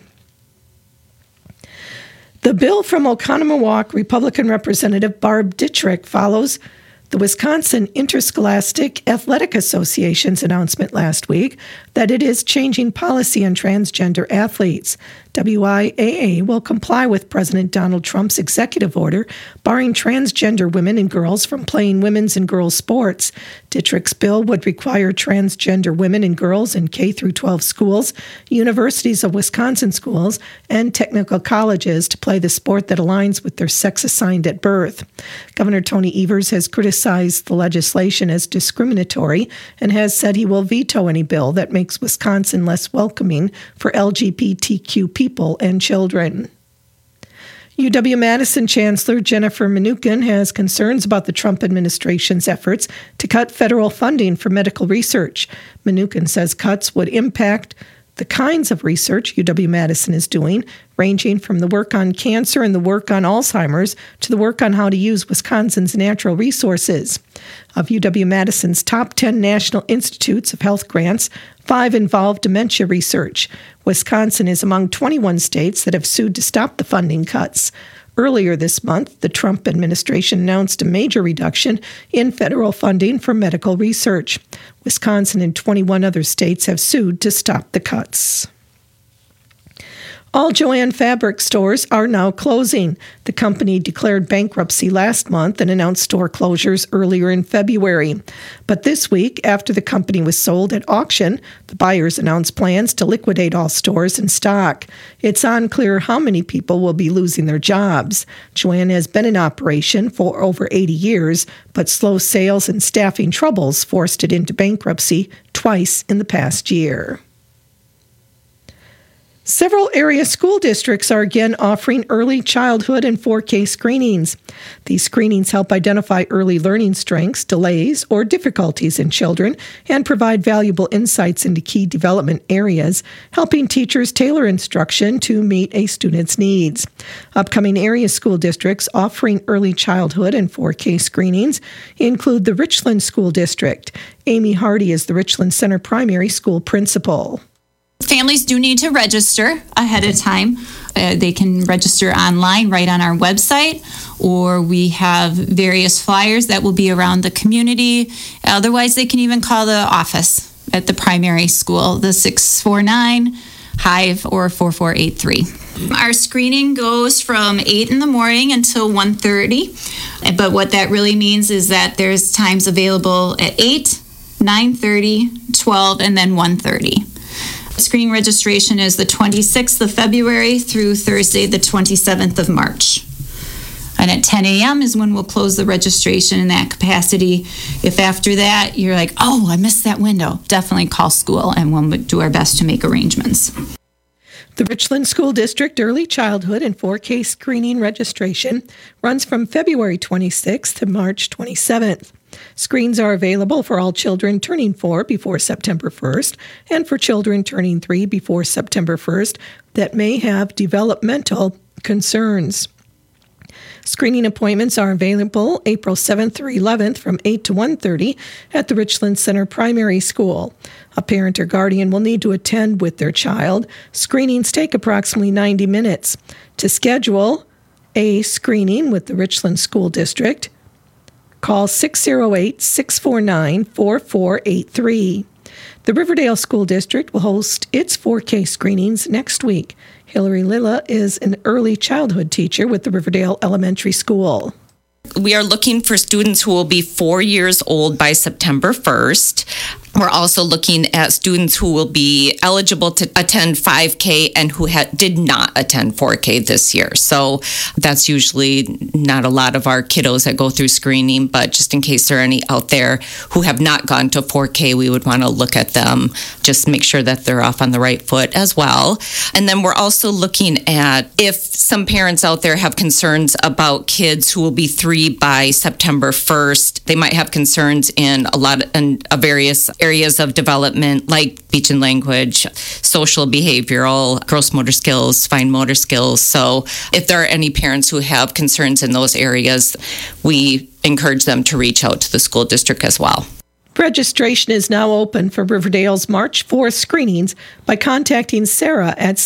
The bill from Oconomowoc Republican Representative Barb Dittrich follows the Wisconsin Interscholastic Athletic Association's announcement last week that it is changing policy on transgender athletes. WIAA will comply with President Donald Trump's executive order barring transgender women and girls from playing women's and girls' sports. Dittrich's bill would require transgender women and girls in K-12 schools, universities of Wisconsin schools, and technical colleges to play the sport that aligns with their sex assigned at birth. Governor Tony Evers has criticized the legislation as discriminatory and has said he will veto any bill that makes Wisconsin less welcoming for LGBTQ people and children. UW-Madison Chancellor Jennifer Mnuchin has concerns about the Trump administration's efforts to cut federal funding for medical research. Mnuchin says cuts would impact the kinds of research UW-Madison is doing, ranging from the work on cancer and the work on Alzheimer's to the work on how to use Wisconsin's natural resources. Of UW-Madison's top 10 National Institutes of Health grants, 5 involve dementia research. Wisconsin is among 21 states that have sued to stop the funding cuts. Earlier this month, the Trump administration announced a major reduction in federal funding for medical research. Wisconsin and 21 other states have sued to stop the cuts. All Jo-Ann Fabric stores are now closing. The company declared bankruptcy last month and announced store closures earlier in February. But this week, after the company was sold at auction, the buyers announced plans to liquidate all stores in stock. It's unclear how many people will be losing their jobs. Jo-Ann has been in operation for over 80 years, but slow sales and staffing troubles forced it into bankruptcy twice in the past year. Several area school districts are again offering early childhood and 4K screenings. These screenings help identify early learning strengths, delays, or difficulties in children and provide valuable insights into key development areas, helping teachers tailor instruction to meet a student's needs. Upcoming area school districts offering early childhood and 4K screenings include the Richland School District. Amy Hardy is the Richland Center Primary School Principal. Families do need to register ahead of time. They can register online right on our website, or we have various flyers that will be around the community. Otherwise, they can even call the office at the primary school, the 649-HIVE or 4483. Our screening goes from 8 in the morning until 1:30, but what that really means is that there's times available at 8, 9:30, 12, and then 1:30. Screening registration is the 26th of February through Thursday, the 27th of March. And at 10 a.m. is when we'll close the registration in that capacity. If after that you're like, oh, I missed that window, definitely call school and we'll do our best to make arrangements. The Richland School District Early Childhood and 4K screening registration runs from February 26th to March 27th. Screens are available for all children turning 4 before September 1st and for children turning 3 before September 1st that may have developmental concerns. Screening appointments are available April 7th through 11th from 8 to 1:30 at the Richland Center Primary School. A parent or guardian will need to attend with their child. Screenings take approximately 90 minutes. To schedule a screening with the Richland School District, call 608-649-4483. The Riverdale School District will host its 4K screenings next week. Hillary Lilla is an early childhood teacher with the Riverdale Elementary School. We are looking for students who will be 4 years old by September 1st. We're also looking at students who will be eligible to attend 5K and who did not attend 4K this year. So that's usually not a lot of our kiddos that go through screening, but just in case there are any out there who have not gone to 4K, we would want to look at them, just make sure that they're off on the right foot as well. And then we're also looking at if some parents out there have concerns about kids who will be 3 by September 1st, they might have concerns in various areas of development like speech and language, social, behavioral, gross motor skills, fine motor skills. So if there are any parents who have concerns in those areas, we encourage them to reach out to the school district as well. Registration is now open for Riverdale's March 4th screenings by contacting Sarah at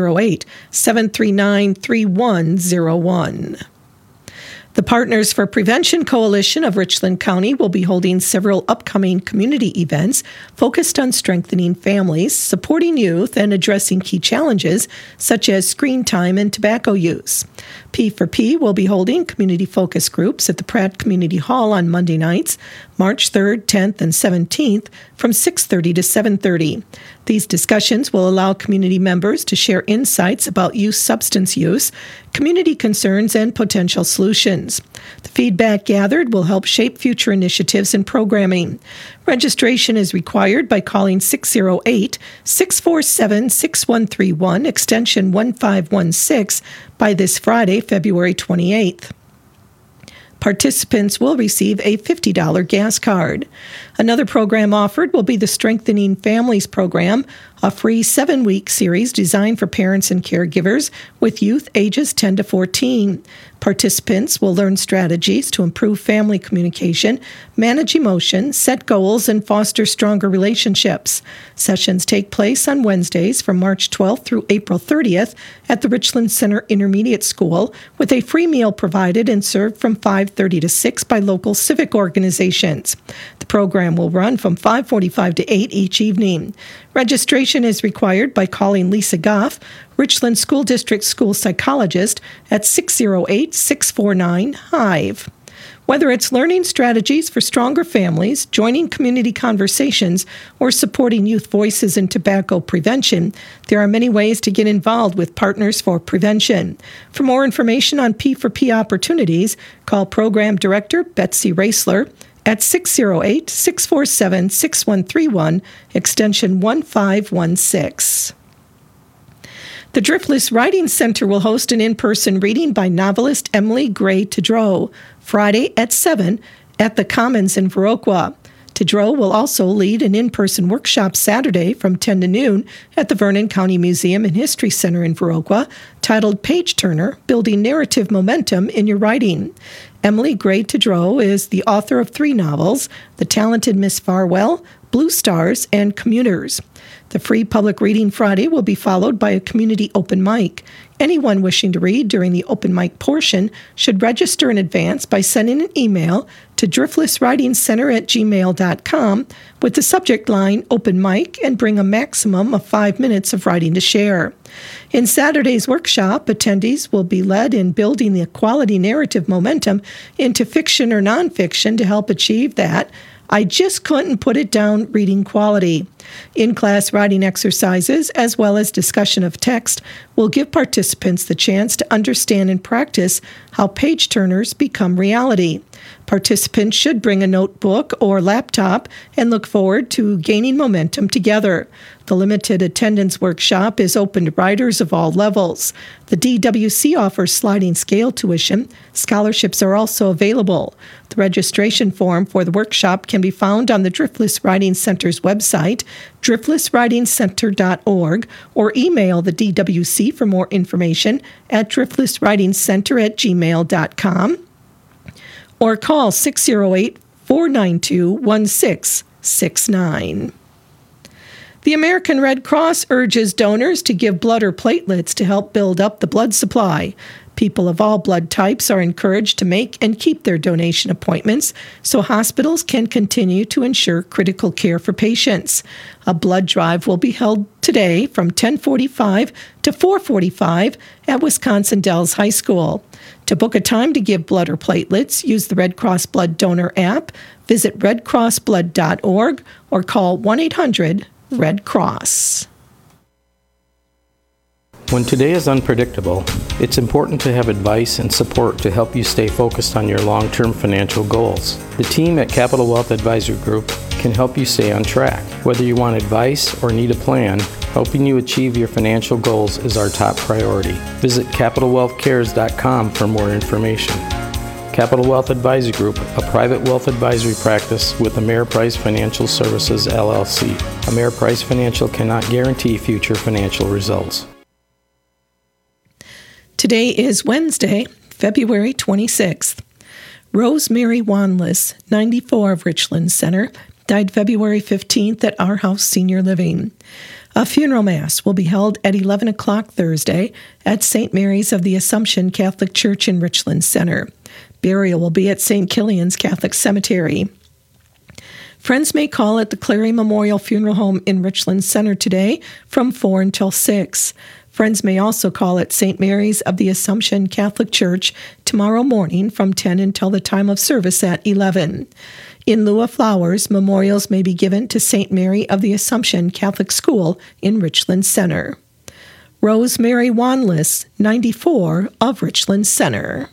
608-739-3101. The Partners for Prevention Coalition of Richland County will be holding several upcoming community events focused on strengthening families, supporting youth, and addressing key challenges such as screen time and tobacco use. P4P will be holding community focus groups at the Pratt Community Hall on Monday nights, March 3rd, 10th, and 17th from 6:30 to 7:30. These discussions will allow community members to share insights about youth substance use, community concerns, and potential solutions. The feedback gathered will help shape future initiatives and programming. Registration is required by calling 608-647-6131, extension 1516, by this Friday, February 28th. Participants will receive a $50 gas card. Another program offered will be the Strengthening Families program, a free 7-week series designed for parents and caregivers with youth ages 10 to 14. Participants will learn strategies to improve family communication, manage emotions, set goals, and foster stronger relationships. Sessions take place on Wednesdays from March 12th through April 30th at the Richland Center Intermediate School, with a free meal provided and served from 5:30 to 6 by local civic organizations. The program will run from 5:45 to 8 each evening. Registration is required by calling Lisa Goff, Richland School District School Psychologist, at 608-649-HIVE. Whether it's learning strategies for stronger families, joining community conversations, or supporting youth voices in tobacco prevention, there are many ways to get involved with Partners for Prevention. For more information on P4P opportunities, call Program Director Betsy Raisler at 608-647-6131, extension 1516. The Driftless Writing Center will host an in-person reading by novelist Emily Gray Tedrow, Friday at 7 at the Commons in Viroqua. Tedrow will also lead an in-person workshop Saturday from 10 to noon at the Vernon County Museum and History Center in Viroqua, titled Page Turner, Building Narrative Momentum in Your Writing. Emily Gray Tedrow is the author of 3 novels, The Talented Miss Farwell, Blue Stars, and Commuters. The free public reading Friday will be followed by a community open mic. Anyone wishing to read during the open mic portion should register in advance by sending an email to driftlesswritingcenter@gmail.com with the subject line Open Mic and bring a maximum of 5 minutes of writing to share. In Saturday's workshop, attendees will be led in building the quality narrative momentum into fiction or nonfiction to help achieve that I just couldn't put it down reading quality. In-class writing exercises, as well as discussion of text, will give participants the chance to understand and practice how page turners become reality. Participants should bring a notebook or laptop and look forward to gaining momentum together. The limited attendance workshop is open to writers of all levels. The DWC offers sliding scale tuition. Scholarships are also available. The registration form for the workshop can be found on the Driftless Writing Center's website, driftlesswritingcenter.org, or email the DWC for more information at driftlesswritingcenter@gmail.com, or call 608-492-1669. The American Red Cross urges donors to give blood or platelets to help build up the blood supply. People of all blood types are encouraged to make and keep their donation appointments so hospitals can continue to ensure critical care for patients. A blood drive will be held today from 10:45 to 4:45 at Wisconsin Dells High School. To book a time to give blood or platelets, use the Red Cross Blood Donor app, visit redcrossblood.org, or call 1-800-RED CROSS. When today is unpredictable, it's important to have advice and support to help you stay focused on your long-term financial goals. The team at Capital Wealth Advisory Group can help you stay on track. Whether you want advice or need a plan, helping you achieve your financial goals is our top priority. Visit CapitalWealthCares.com for more information. Capital Wealth Advisory Group, a private wealth advisory practice with Ameriprise Financial Services, LLC. Ameriprise Financial cannot guarantee future financial results. Today is Wednesday, February 26th. Rosemary Wanless, 94 of Richland Center, died February 15th at Our House Senior Living. A funeral mass will be held at 11 o'clock Thursday at St. Mary's of the Assumption Catholic Church in Richland Center. Burial will be at St. Killian's Catholic Cemetery. Friends may call at the Clary Memorial Funeral Home in Richland Center today from 4 until 6. Friends may also call at St. Mary's of the Assumption Catholic Church tomorrow morning from 10 until the time of service at 11. In lieu of flowers, memorials may be given to St. Mary of the Assumption Catholic School in Richland Center. Rosemary Wanless, 94 of Richland Center.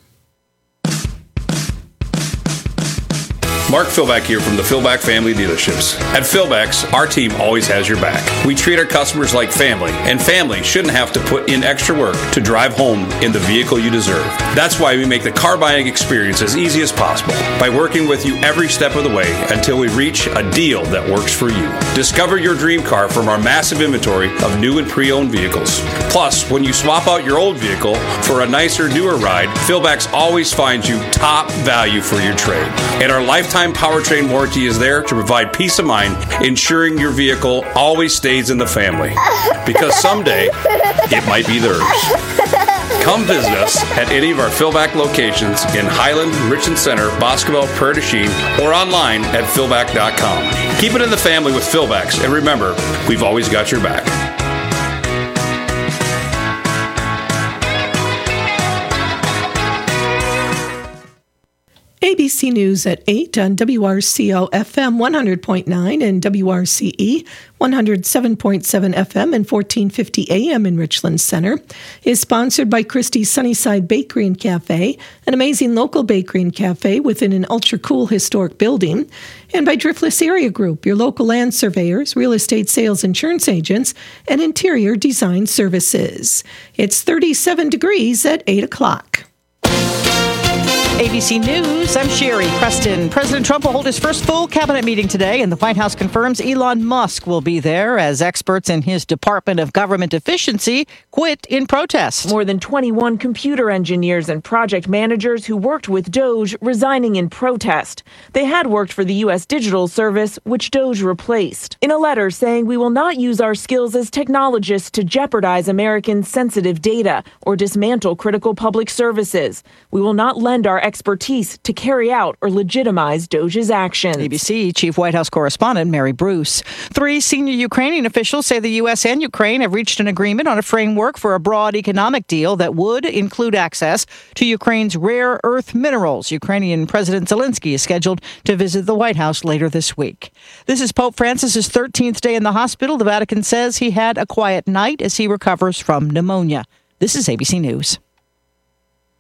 Mark Philback here from the Philback Family Dealerships. At Philback's, our team always has your back. We treat our customers like family, and family shouldn't have to put in extra work to drive home in the vehicle you deserve. That's why we make the car buying experience as easy as possible by working with you every step of the way until we reach a deal that works for you. Discover your dream car from our massive inventory of new and pre-owned vehicles. Plus, when you swap out your old vehicle for a nicer, newer ride, Philback's always finds you top value for your trade. And our lifetime powertrain warranty is there to provide peace of mind, ensuring your vehicle always stays in the family. Because someday, it might be theirs. Come visit us at any of our Philback locations in Highland, Richland Center, Boscobel, Prairie du Chien, or online at philback.com. Keep it in the family with Philbacks, and remember, we've always got your back. ABC News at 8 on WRCO FM 100.9 and WRCE 107.7 FM and 1450 AM in Richland Center is sponsored by Christie's Sunnyside Bakery and Cafe, an amazing local bakery and cafe within an ultra-cool historic building, And by Driftless Area Group, your local land surveyors, real estate sales insurance agents, and interior design services. It's 37 degrees at 8 o'clock. ABC News, I'm Sherry Preston. President Trump will hold his first full cabinet meeting today, and the White House confirms Elon Musk will be there as experts in his Department of Government Efficiency quit in protest. More than 21 computer engineers and project managers who worked with Doge resigning in protest. They had worked for the U.S. Digital Service, which Doge replaced. In a letter saying, "We will not use our skills as technologists to jeopardize Americans' sensitive data or dismantle critical public services. We will not lend our expertise to carry out or legitimize Doge's actions." ABC Chief White House Correspondent Mary Bruce. 3 senior Ukrainian officials say the U.S. and Ukraine have reached an agreement on a framework for a broad economic deal that would include access to Ukraine's rare earth minerals. Ukrainian President Zelensky is scheduled to visit the White House later this week. This is Pope Francis's 13th day in the hospital. The Vatican says he had a quiet night as he recovers from pneumonia. This is ABC News.